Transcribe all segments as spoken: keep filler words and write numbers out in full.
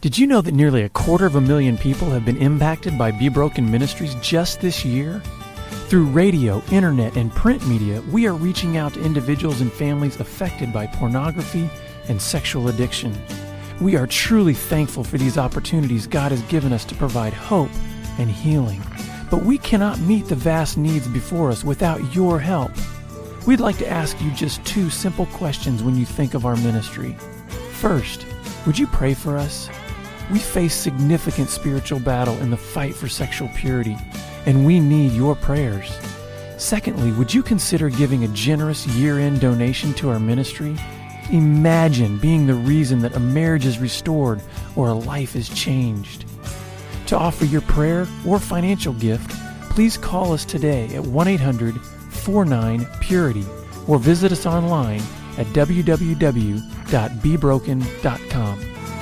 Did you know that nearly a quarter of a million people have been impacted by Be Broken Ministries just this year? Through radio, internet, and print media, we are reaching out to individuals and families affected by pornography and sexual addiction. We are truly thankful for these opportunities God has given us to provide hope and healing. But we cannot meet the vast needs before us without your help. We'd like to ask you just two simple questions when you think of our ministry. First, would you pray for us? We face significant spiritual battle in the fight for sexual purity, and we need your prayers. Secondly, would you consider giving a generous year-end donation to our ministry? Imagine being the reason that a marriage is restored or a life is changed. To offer your prayer or financial gift, please call us today at one eight hundred four nine purity or visit us online at w w w dot be broken dot com.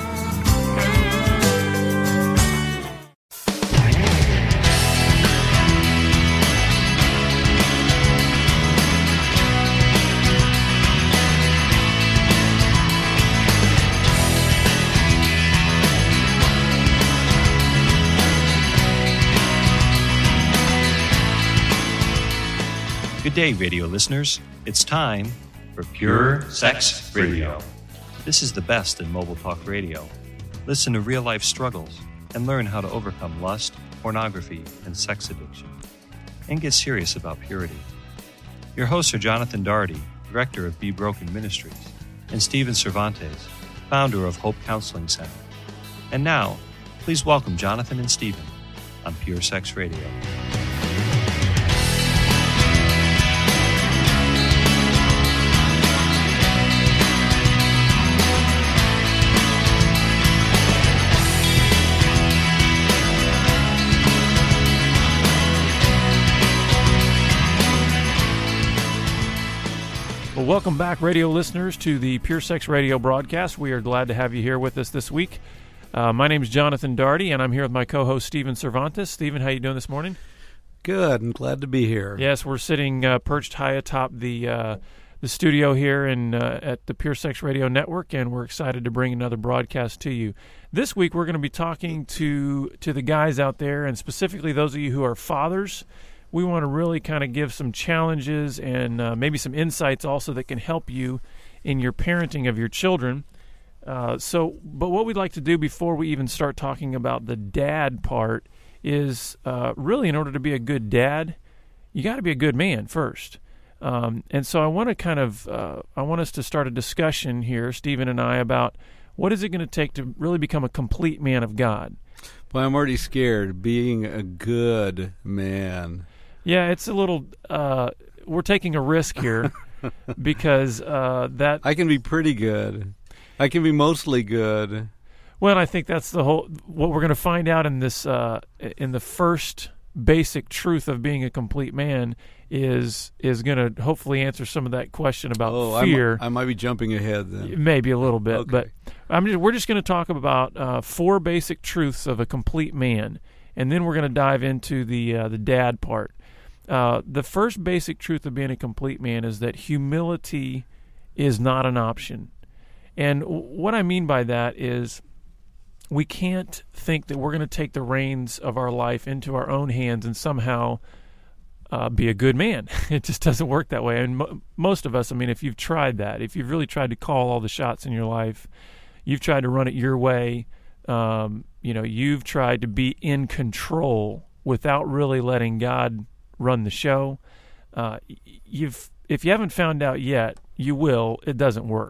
Good day, radio listeners. It's time for Pure Sex Radio. This is the best in mobile talk radio. Listen to real-life struggles and learn how to overcome lust, pornography, and sex addiction. And get serious about purity. Your hosts are Jonathan Daugherty, director of Be Broken Ministries, and Stephen Cervantes, founder of Hope Counseling Center. And now, please welcome Jonathan and Stephen on Pure Sex Radio. Well, welcome back, radio listeners, to the Pure Sex Radio broadcast. We are glad to have you here with us this week. Uh, my name is Jonathan Daugherty, and I'm here with my co-host, Stephen Cervantes. Stephen, how you doing this morning? Good, and glad to be here. Yes, we're sitting uh, perched high atop the uh, the studio here in uh, at the Pure Sex Radio Network, and we're excited to bring another broadcast to you. This week, we're going to be talking to to the guys out there, and specifically those of you who are fathers. We want to really kind of give some challenges and uh, maybe some insights also that can help you in your parenting of your children. Uh, so, but what we'd like to do before we even start talking about the dad part is uh, really, in order to be a good dad, you got to be a good man first. Um, and so I want to kind of, uh, I want us to start a discussion here, Stephen and I, about what is it going to take to really become a complete man of God? Well, I'm already scared, being a good man. Yeah, it's a little, uh, we're taking a risk here because uh, that... I can be pretty good. I can be mostly good. Well, I think that's the whole, what we're going to find out in this, uh, in the first basic truth of being a complete man is is going to hopefully answer some of that question about oh, fear. I'm, I might be jumping ahead then. Maybe a little bit, okay. but I'm just, we're just going to talk about uh, four basic truths of a complete man, and then we're going to dive into the uh, the dad part. Uh, the first basic truth of being a complete man is that humility is not an option. And w- what I mean by that is we can't think that we're going to take the reins of our life into our own hands and somehow uh, be a good man. It just doesn't work that way. And mo- most of us, I mean, if you've tried that, if you've really tried to call all the shots in your life, you've tried to run it your way, um, you know, you've tried to be in control without really letting God run the show. Uh, you've, if you haven't found out yet, you will. It doesn't work.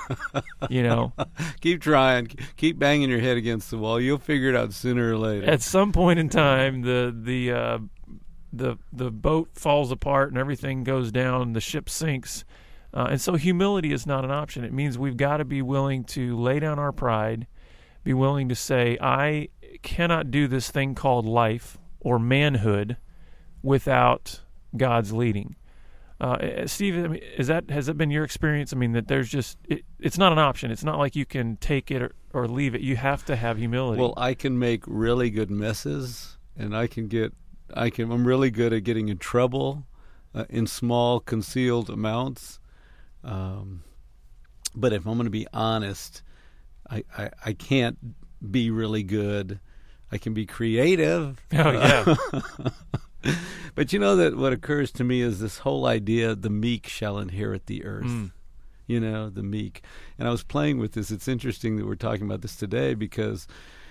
You know, keep trying, keep banging your head against the wall. You'll figure it out sooner or later. At some point in time, the the uh, the the boat falls apart and everything goes down. The ship sinks, uh, and so humility is not an option. It means we've got to be willing to lay down our pride, be willing to say, I cannot do this thing called life or manhood without God's leading. Uh, Steve, I mean, is that has that been your experience? I mean, that there's just it, it's not an option. It's not like you can take it or, or leave it. You have to have humility. Well, I can make really good messes, and I can get I can I'm really good at getting in trouble uh, in small concealed amounts. Um, but if I'm going to be honest, I, I I can't be really good. I can be creative. Oh, yeah. But you know that what occurs to me is this whole idea, the meek shall inherit the earth. Mm. You know, the meek. And I was playing with this. It's interesting that we're talking about this today because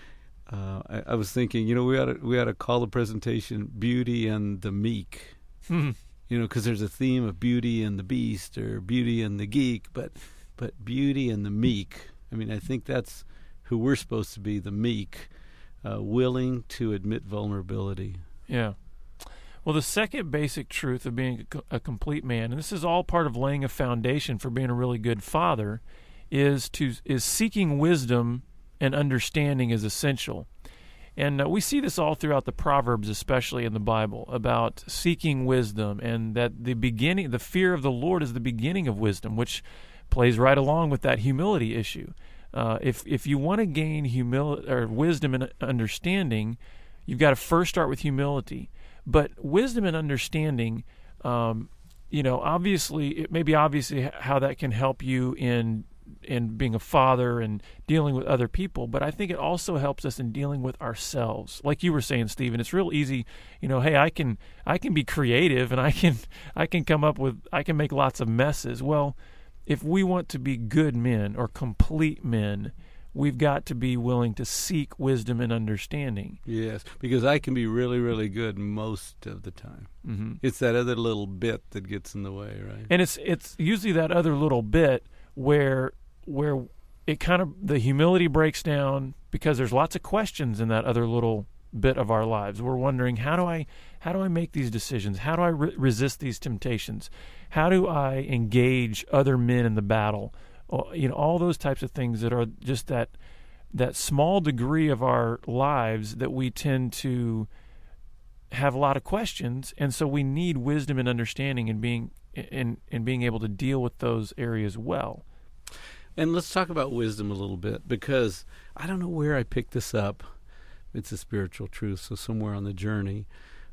uh, I, I was thinking, you know, we ought to, we ought to call the presentation Beauty and the Meek. Hmm. You know, because there's a theme of Beauty and the Beast or Beauty and the Geek, but but Beauty and the Meek. I mean, I think that's who we're supposed to be, the meek, uh, willing to admit vulnerability. Yeah. Well, the second basic truth of being a complete man, and this is all part of laying a foundation for being a really good father, is to is seeking wisdom and understanding is essential. And uh, we see this all throughout the Proverbs, especially in the Bible, about seeking wisdom, and that the beginning, the fear of the Lord is the beginning of wisdom, which plays right along with that humility issue. Uh, if if you want to gain humility or wisdom and understanding, you've got to first start with humility. But wisdom and understanding, um, you know, obviously, it may be obviously how that can help you in in being a father and dealing with other people. But I think it also helps us in dealing with ourselves. Like you were saying, Stephen, it's real easy. You know, hey, I can I can be creative and I can I can come up with I can make lots of messes. Well, if we want to be good men or complete men, we've got to be willing to seek wisdom and understanding. Yes, because I can be really, really good most of the time. Mm-hmm. It's that other little bit that gets in the way, right? And it's it's usually that other little bit where where it kind of, the humility breaks down because there's lots of questions in that other little bit of our lives. We're wondering, how do I how do I make these decisions? How do I re- resist these temptations? How do I engage other men in the battle? You know, all those types of things that are just that that small degree of our lives that we tend to have a lot of questions, and so we need wisdom and understanding in being in in being able to deal with those areas well. And let's talk about wisdom a little bit, because I don't know where I picked this up. It's a spiritual truth, so somewhere on the journey,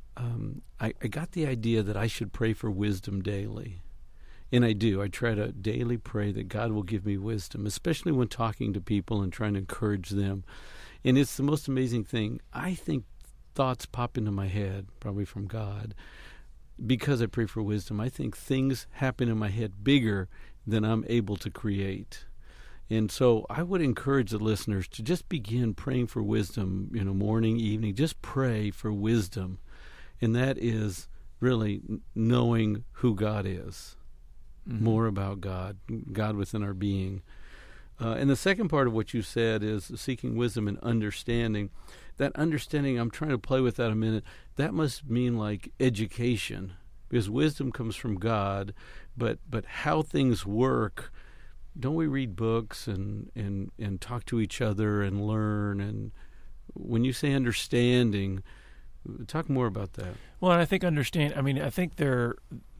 um, I, I got the idea that I should pray for wisdom daily. And I do. I try to daily pray that God will give me wisdom, especially when talking to people and trying to encourage them. And it's the most amazing thing. I think thoughts pop into my head, probably from God, because I pray for wisdom. I think things happen in my head bigger than I'm able to create. And so I would encourage the listeners to just begin praying for wisdom, you know, morning, evening. Just pray for wisdom. And that is really knowing who God is. Mm-hmm. More about God, God within our being. Uh, and the second part of what you said is seeking wisdom and understanding. That understanding, I'm trying to play with that a minute, that must mean like education, because wisdom comes from God, but but how things work, don't we read books and, and, and talk to each other and learn? And when you say understanding, talk more about that. Well, and I think understand, I mean, I think they're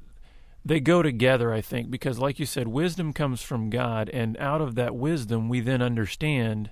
They go together, I think, because like you said, wisdom comes from God, and out of that wisdom, we then understand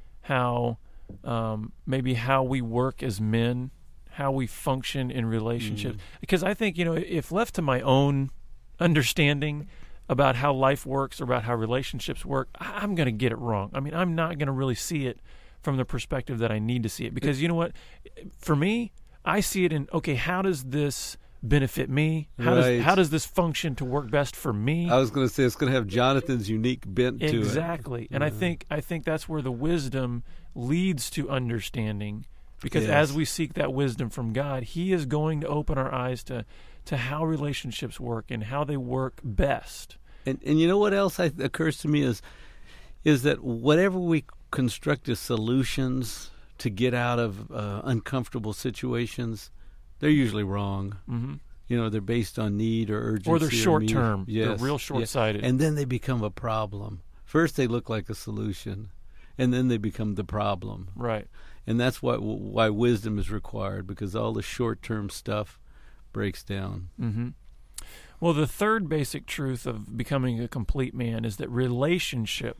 how um, maybe how we work as men, how we function in relationships. Mm. Because I think, you know, if left to my own understanding about how life works or about how relationships work, I'm going to get it wrong. I mean, I'm not going to really see it from the perspective that I need to see it. Because you know what? For me, I see it in, okay, how does this benefit me? How right. does how does this function to work best for me? I was going to say it's going to have Jonathan's unique bent exactly. to it. Exactly. And mm-hmm. I think I think that's where the wisdom leads to understanding, because yes. as we seek that wisdom from God, He is going to open our eyes to to how relationships work and how they work best. And and you know what else I, occurs to me is is that whatever we construct as solutions to get out of uh, uncomfortable situations, they're usually wrong. Mm-hmm. You know, they're based on need or urgency. Or they're short-term. Yes. They're real short-sighted. Yeah. And then they become a problem. First they look like a solution, and then they become the problem. Right. And that's why why wisdom is required, because all the short-term stuff breaks down. Mm-hmm. Well, the third basic truth of becoming a complete man is that relationship,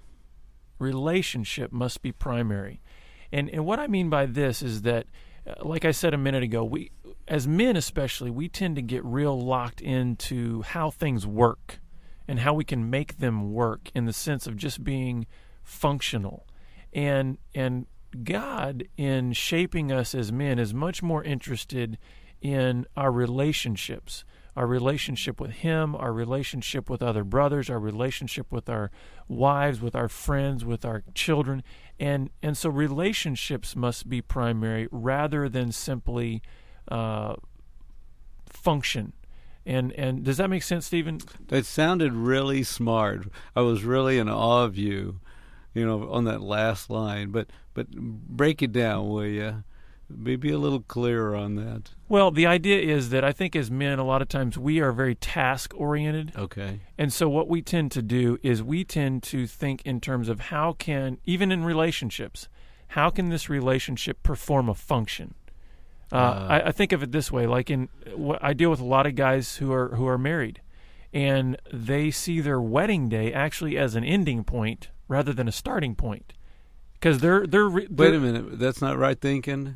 relationship must be primary. And and what I mean by this is that, like I said a minute ago, we, as men especially, we tend to get real locked into how things work and how we can make them work in the sense of just being functional. And and God, in shaping us as men, is much more interested in our relationships, our relationship with Him, our relationship with other brothers, our relationship with our wives, with our friends, with our children. And and so relationships must be primary rather than simply uh, function. And and does that make sense, Stephen? That sounded really smart. I was really in awe of you, you know, on that last line. But but break it down, will you? Maybe a little clearer on that. Well, the idea is that I think as men, a lot of times we are very task-oriented. Okay. And so what we tend to do is we tend to think in terms of how can, even in relationships, how can this relationship perform a function? Uh, uh, I, I think of it this way, like in I deal with a lot of guys who are who are married, and they see their wedding day actually as an ending point rather than a starting point, because they're, they're they're. Wait a minute, that's not right thinking.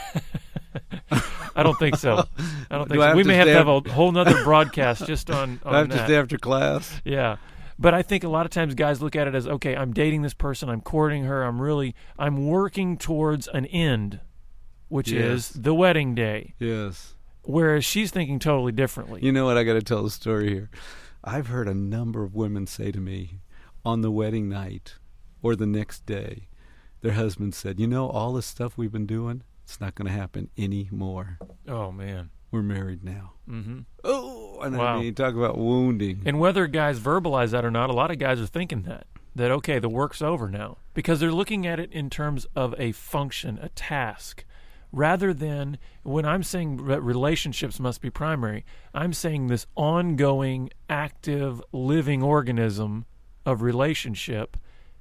I don't think so. I don't think Do so. We may have to have af- a whole nother broadcast just on, on I have that. to stay after class. Yeah. But I think a lot of times guys look at it as, okay, I'm dating this person, I'm courting her, I'm really, I'm working towards an end, which Yes. is the wedding day. Yes. Whereas she's thinking totally differently. You know what? I got to tell the story here. I've heard a number of women say to me on the wedding night or the next day, their husband said, you know, all this stuff we've been doing, it's not going to happen anymore. Oh, man. We're married now. Mm-hmm. Oh, and Wow. I mean, talk about wounding. And whether guys verbalize that or not, a lot of guys are thinking that, that, okay, the work's over now. Because they're looking at it in terms of a function, a task, rather than when I'm saying re- relationships must be primary, I'm saying this ongoing, active, living organism of relationship,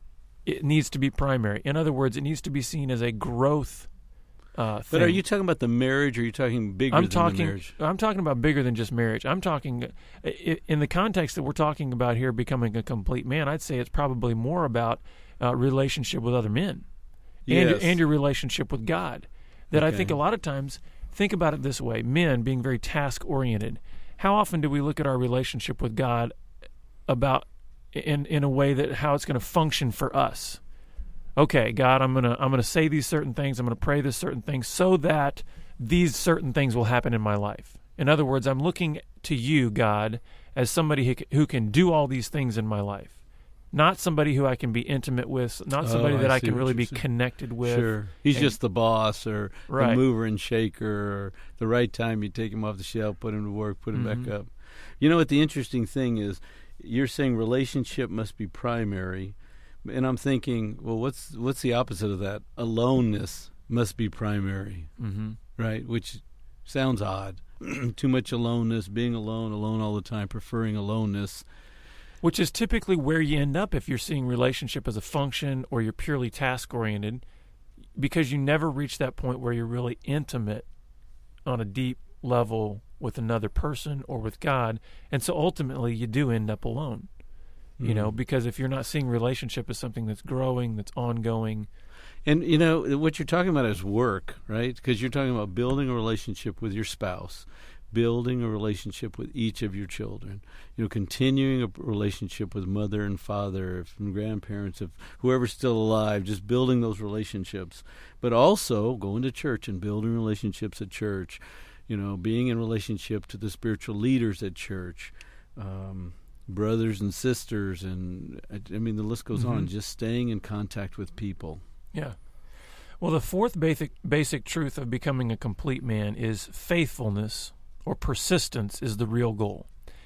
it needs to be primary. In other words, it needs to be seen as a growth uh, thing. But are you talking about the marriage, or are you talking bigger I'm than talking, the marriage? I'm talking about bigger than just marriage. I'm talking, i- in the context that we're talking about here, becoming a complete man, I'd say it's probably more about uh, relationship with other men and, Yes. and your relationship with God. That I Okay. think a lot of times, think about it this way, men being very task-oriented. How often do we look at our relationship with God about in in a way that how it's going to function for us? Okay, God, I'm gonna I'm gonna say these certain things. I'm gonna pray this certain things so that these certain things will happen in my life. In other words, I'm looking to you, God, as somebody who, c- who can do all these things in my life, not somebody who I can be intimate with, not somebody Oh, that I I see can what really you're be saying. connected with. Sure. He's And- just the boss, or Right. the mover and shaker, or the right time you take him off the shelf, put him to work, put him Mhm. back up. You know what the interesting thing is? You're saying relationship must be primary, and I'm thinking, well, what's what's the opposite of that? Aloneness must be primary, Mm-hmm. right? Which sounds odd. Too much aloneness, being alone, alone all the time, preferring aloneness. Which is typically where you end up if you're seeing relationship as a function or you're purely task-oriented, because you never reach that point where you're really intimate on a deep level with another person or with God. And so ultimately you do end up alone, you know, Mhm. because if you're not seeing relationship as something that's growing, that's ongoing. And, you know, what you're talking about is work, right? Because you're talking about building a relationship with your spouse, building a relationship with each of your children, you know, continuing a relationship with mother and father, and grandparents, if whoever's still alive, just building those relationships. But also going to church and building relationships at church, you know, being in relationship to the spiritual leaders at church, um, brothers and sisters, and, I mean, the list goes on, Mhm. just staying in contact with people. Yeah. Well, the fourth basic basic truth of becoming a complete man is faithfulness or persistence is the real goal.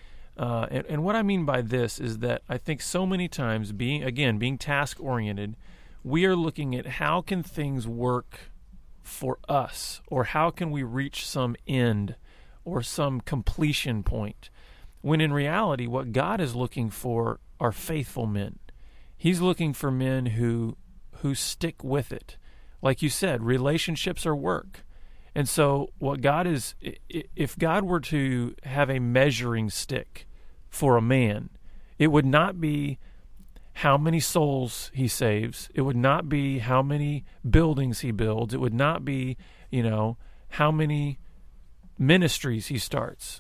Uh, and, and what I mean by this is that I think so many times, being again being task oriented, we are looking at how can things work for us, or how can we reach some end or some completion point, when in reality what God is looking for are faithful men. He's looking for men who who stick with it. Like you said, relationships are work. And so what God is, if God were to have a measuring stick for a man, it would not be how many souls he saves. It would not be how many buildings he builds. It would not be, you know, how many ministries he starts.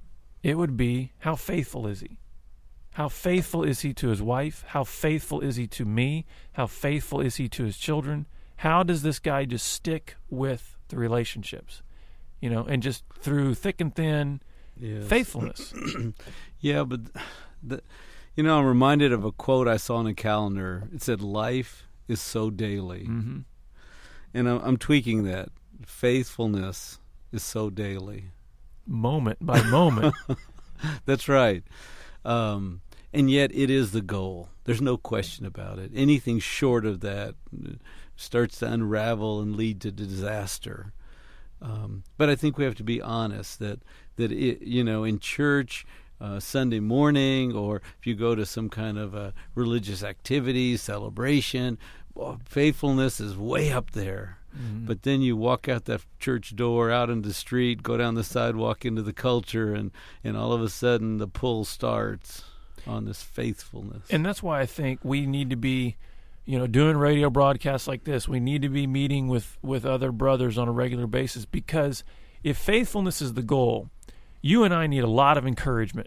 It would be how faithful is he? How faithful is he to his wife? How faithful is he to me? How faithful is he to his children? How does this guy just stick with the relationships, you know, and just through thick and thin, yes. faithfulness? Yeah, but, the, you know, I'm reminded of a quote I saw in a calendar. It said, life is so daily. Mm-hmm. And I'm, I'm tweaking that. Faithfulness is so daily. Moment by moment. That's right. Um, and yet it is the goal. There's no question about it. Anything short of that starts to unravel and lead to disaster. Um, but I think we have to be honest that, that it, you know, in church, uh, Sunday morning, or if you go to some kind of a religious activity, celebration, well, faithfulness is way up there. Mm-hmm. But then you walk out that church door, out into the street, go down the sidewalk into the culture, and, and all of a sudden the pull starts on this faithfulness. And that's why I think we need to be, you know, doing radio broadcasts like this. We need to be meeting with, with other brothers on a regular basis, because if faithfulness is the goal, you and I need a lot of encouragement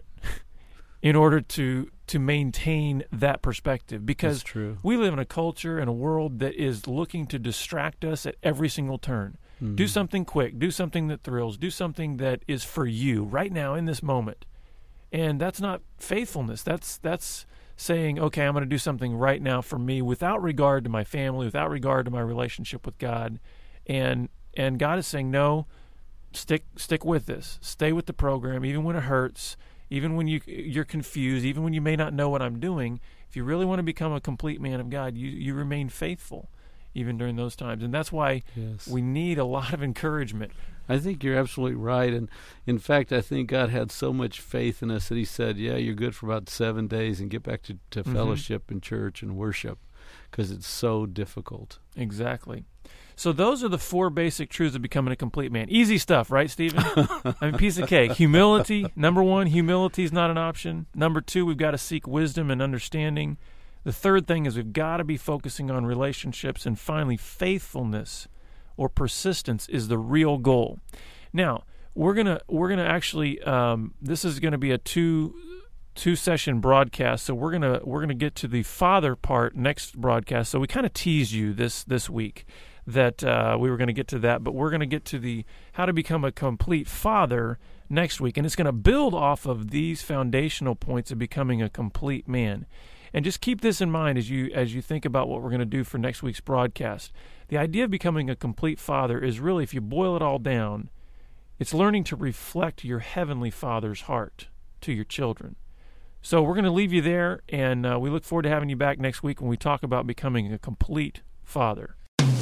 in order to to maintain that perspective, because true. We live in a culture and a world that is looking to distract us at every single turn. Mm-hmm. Do something quick, do something that thrills, do something that is for you right now in this moment. And that's not faithfulness. That's that's saying, okay, I'm going to do something right now for me without regard to my family, without regard to my relationship with God. And and God is saying, no, stick stick with this. Stay with the program, even when it hurts. Even when you, you're confused, even when you may not know what I'm doing, if you really want to become a complete man of God, you, you remain faithful even during those times. And that's why yes. we need a lot of encouragement. I think you're absolutely right. And in fact, I think God had so much faith in us that he said, yeah, you're good for about seven days and get back to, to mm-hmm. fellowship and church and worship, because it's so difficult. Exactly. So those are the four basic truths of becoming a complete man. Easy stuff, right, Stephen? I mean, piece of cake. Humility, number one, humility is not an option. Number two, we've got to seek wisdom and understanding. The third thing is we've got to be focusing on relationships. And finally, faithfulness or persistence is the real goal. Now, we're gonna we're gonna actually um, this is gonna be a two two session broadcast. So we're gonna we're gonna get to the father part next broadcast. So we kind of teased you this this week that uh, we were going to get to that, but we're going to get to the how to become a complete father next week, and it's going to build off of these foundational points of becoming a complete man. And just keep this in mind as you as you think about what we're going to do for next week's broadcast. The idea of becoming a complete father is really, if you boil it all down, it's learning to reflect your heavenly Father's heart to your children. So we're going to leave you there, and uh, we look forward to having you back next week when we talk about becoming a complete father.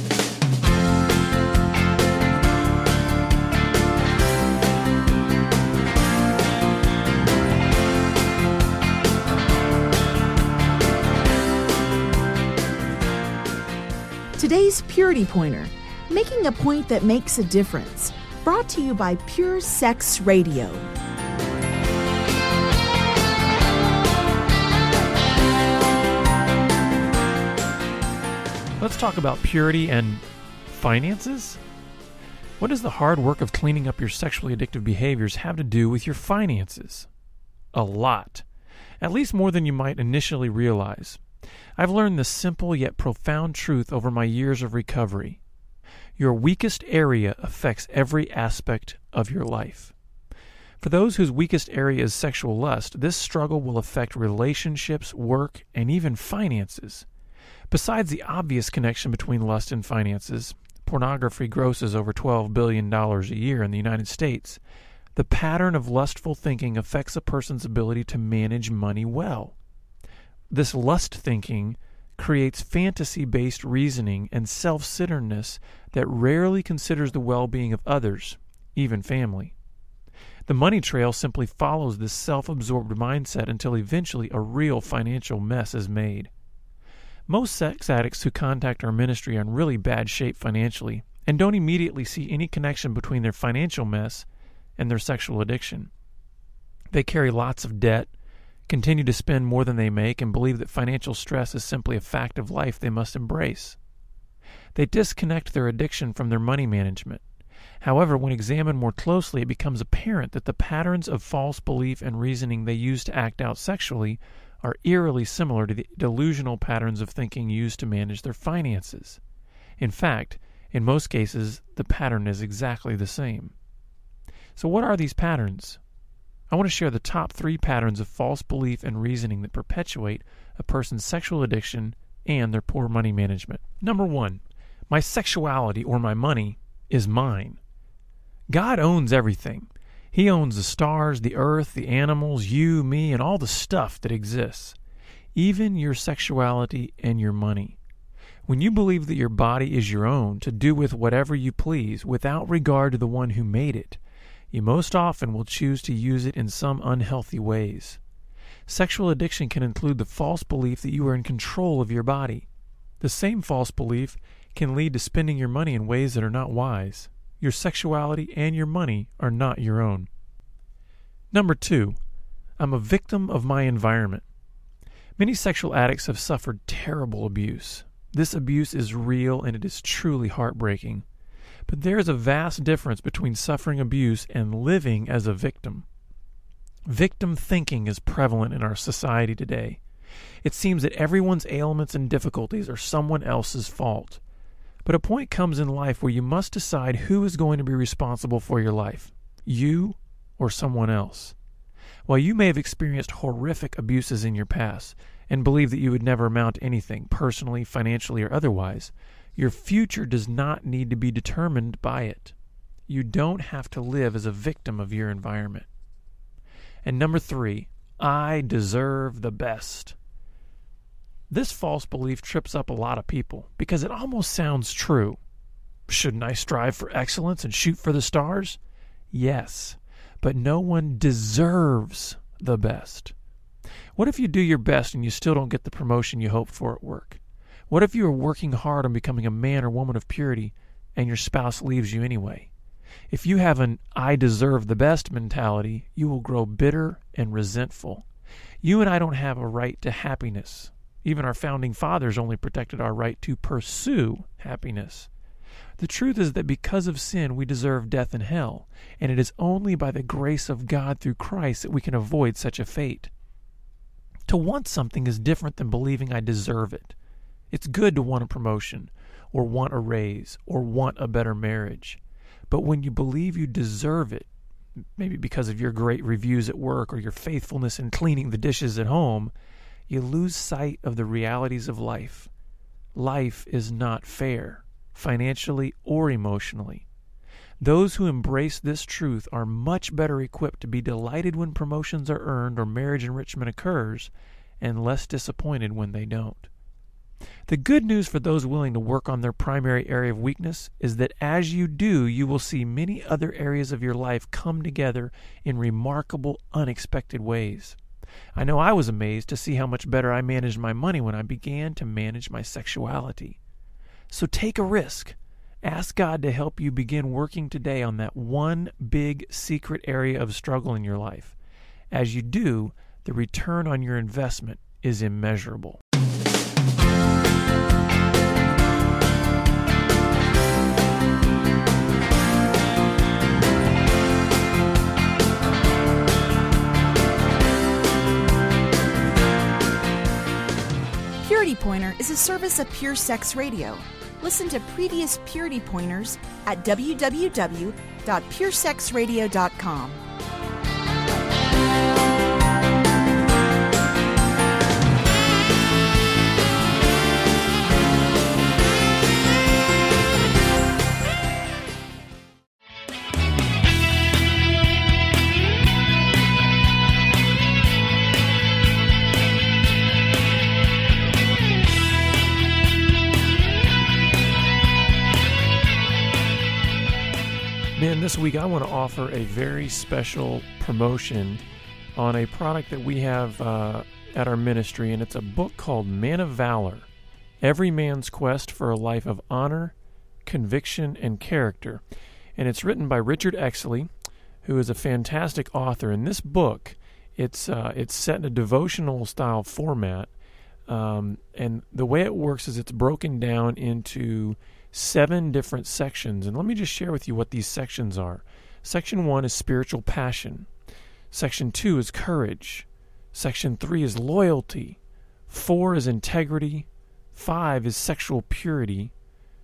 Today's Purity Pointer, making a point that makes a difference. Brought to you by Pure Sex Radio. Let's talk about purity and finances. What does the hard work of cleaning up your sexually addictive behaviors have to do with your finances? A lot. At least more than you might initially realize. I've learned this simple yet profound truth over my years of recovery. Your weakest area affects every aspect of your life. For those whose weakest area is sexual lust, this struggle will affect relationships, work, and even finances. Besides the obvious connection between lust and finances, pornography grosses over twelve billion dollars a year in the United States. The pattern of lustful thinking affects a person's ability to manage money well. This lust thinking creates fantasy-based reasoning and self-centeredness that rarely considers the well-being of others, even family. The money trail simply follows this self-absorbed mindset until eventually a real financial mess is made. Most sex addicts who contact our ministry are in really bad shape financially and don't immediately see any connection between their financial mess and their sexual addiction. They carry lots of debt, continue to spend more than they make, and believe that financial stress is simply a fact of life they must embrace. They disconnect their addiction from their money management. However, when examined more closely, it becomes apparent that the patterns of false belief and reasoning they use to act out sexually are eerily similar to the delusional patterns of thinking used to manage their finances. In fact, in most cases, the pattern is exactly the same. So what are these patterns? I want to share the top three patterns of false belief and reasoning that perpetuate a person's sexual addiction and their poor money management. Number one, my sexuality or my money is mine. God owns everything. He owns the stars, the earth, the animals, you, me, and all the stuff that exists. Even your sexuality and your money. When you believe that your body is your own to do with whatever you please without regard to the one who made it, you most often will choose to use it in some unhealthy ways. Sexual addiction can include the false belief that you are in control of your body. The same false belief can lead to spending your money in ways that are not wise. Your sexuality and your money are not your own. Number two, I'm a victim of my environment. Many sexual addicts have suffered terrible abuse. This abuse is real and it is truly heartbreaking. But there is a vast difference between suffering abuse and living as a victim. Victim thinking is prevalent in our society today. It seems that everyone's ailments and difficulties are someone else's fault. But a point comes in life where you must decide who is going to be responsible for your life, you or someone else. While you may have experienced horrific abuses in your past and believe that you would never amount to anything, personally, financially, or otherwise, your future does not need to be determined by it. You don't have to live as a victim of your environment. And number three, I deserve the best. This false belief trips up a lot of people because it almost sounds true. Shouldn't I strive for excellence and shoot for the stars? Yes, but no one deserves the best. What if you do your best and you still don't get the promotion you hoped for at work? What if you are working hard on becoming a man or woman of purity and your spouse leaves you anyway? If you have an I deserve the best mentality, you will grow bitter and resentful. You and I don't have a right to happiness. Even our founding fathers only protected our right to pursue happiness. The truth is that because of sin, we deserve death and hell, and it is only by the grace of God through Christ that we can avoid such a fate. To want something is different than believing I deserve it. It's good to want a promotion, or want a raise, or want a better marriage. But when you believe you deserve it, maybe because of your great reviews at work or your faithfulness in cleaning the dishes at home, you lose sight of the realities of life. Life is not fair, financially or emotionally. Those who embrace this truth are much better equipped to be delighted when promotions are earned or marriage enrichment occurs, and less disappointed when they don't. The good news for those willing to work on their primary area of weakness is that as you do, you will see many other areas of your life come together in remarkable, unexpected ways. I know I was amazed to see how much better I managed my money when I began to manage my sexuality. So take a risk. Ask God to help you begin working today on that one big secret area of struggle in your life. As you do, the return on your investment is immeasurable. Purity Pointer is a service of Pure Sex Radio. Listen to previous Purity Pointers at w w w dot pure sex radio dot com. Man, this week I want to offer a very special promotion on a product that we have uh, at our ministry, and it's a book called Man of Valor, Every Man's Quest for a Life of Honor, Conviction, and Character. And it's written by Richard Exley, who is a fantastic author. In this book, it's uh, it's set in a devotional style format, um, and the way it works is it's broken down into seven different sections. And let me just share with you what these sections are. Section one is spiritual passion. Section two is courage. Section three is loyalty. Four is integrity. Five is sexual purity.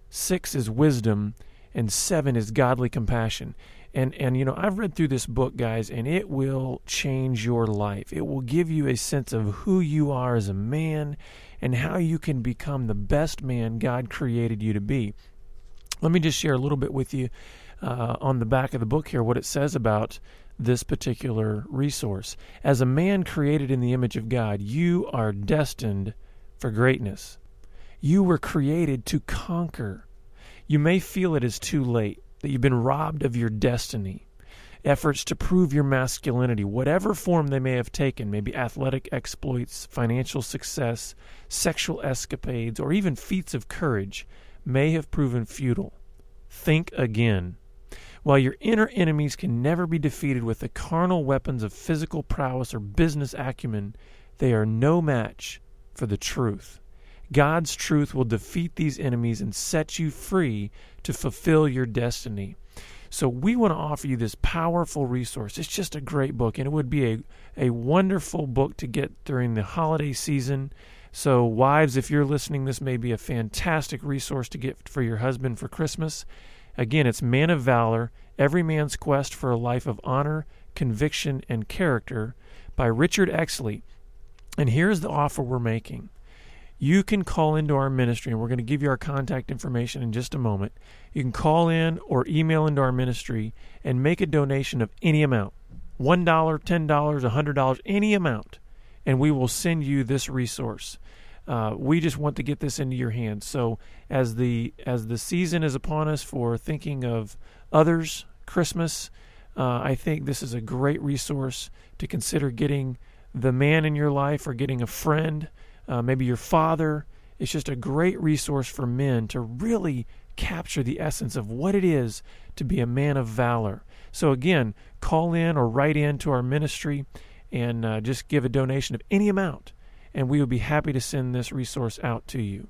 six is wisdom, and seven is godly compassion. And, and you know, I've read through this book, guys, and it will change your life. It will give you a sense of who you are as a man and how you can become the best man God created you to be. Let me just share a little bit with you uh, on the back of the book here what it says about this particular resource. As a man created in the image of God, you are destined for greatness. You were created to conquer. You may feel it is too late, that you've been robbed of your destiny. Efforts to prove your masculinity, whatever form they may have taken, maybe athletic exploits, financial success, sexual escapades, or even feats of courage, may have proven futile. Think again. While your inner enemies can never be defeated with the carnal weapons of physical prowess or business acumen, they are no match for the truth. God's truth will defeat these enemies and set you free to fulfill your destiny. So we want to offer you this powerful resource. It's just a great book, and it would be a, a wonderful book to get during the holiday season. So wives, if you're listening, this may be a fantastic resource to get for your husband for Christmas. Again, it's Man of Valor, Every Man's Quest for a Life of Honor, Conviction, and Character by Richard Exley. And here's the offer we're making. You can call into our ministry, and we're going to give you our contact information in just a moment. You can call in or email into our ministry and make a donation of any amount, one dollar, ten dollars, one hundred dollars, any amount, and we will send you this resource. Uh, we just want to get this into your hands. So as the as the season is upon us for thinking of others, Christmas, uh, I think this is a great resource to consider getting the man in your life or getting a friend, uh, maybe your father. It's just a great resource for men to really capture the essence of what it is to be a man of valor. So again, call in or write in to our ministry and uh, just give a donation of any amount, and we will be happy to send this resource out to you.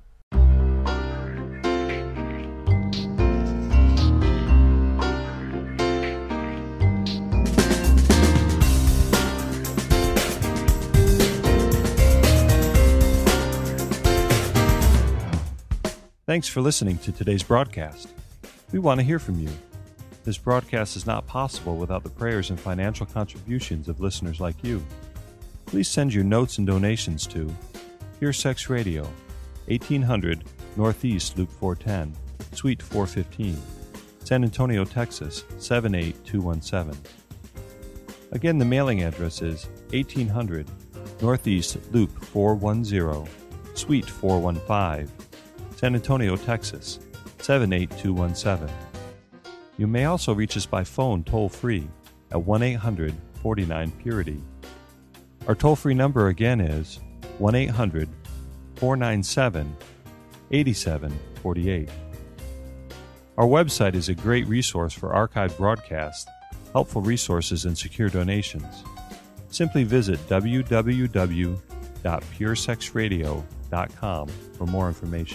Thanks for listening to today's broadcast. We want to hear from you. This broadcast is not possible without the prayers and financial contributions of listeners like you. Please send your notes and donations to Pure Sex Radio, eighteen hundred Northeast Loop four ten, Suite four fifteen, San Antonio, Texas seven eight two one seven. Again, the mailing address is eighteen hundred Northeast Loop four ten, Suite four fifteen, San Antonio, Texas seven eight two one seven. You may also reach us by phone toll-free at one eight hundred forty-nine Purity. Our toll-free number again is one eight hundred four nine seven eight seven four eight. Our website is a great resource for archived broadcasts, helpful resources, and secure donations. Simply visit w w w dot pure sex radio dot com for more information.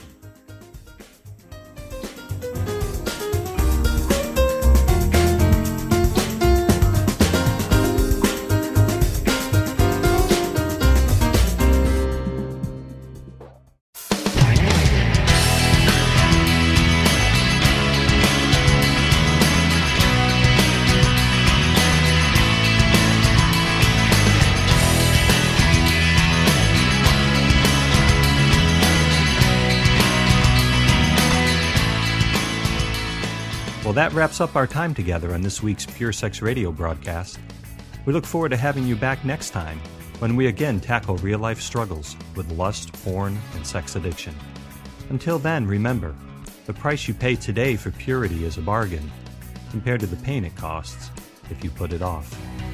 Well, that wraps up our time together on this week's Pure Sex Radio broadcast. We look forward to having you back next time when we again tackle real-life struggles with lust, porn, and sex addiction. Until then, remember, the price you pay today for purity is a bargain compared to the pain it costs if you put it off.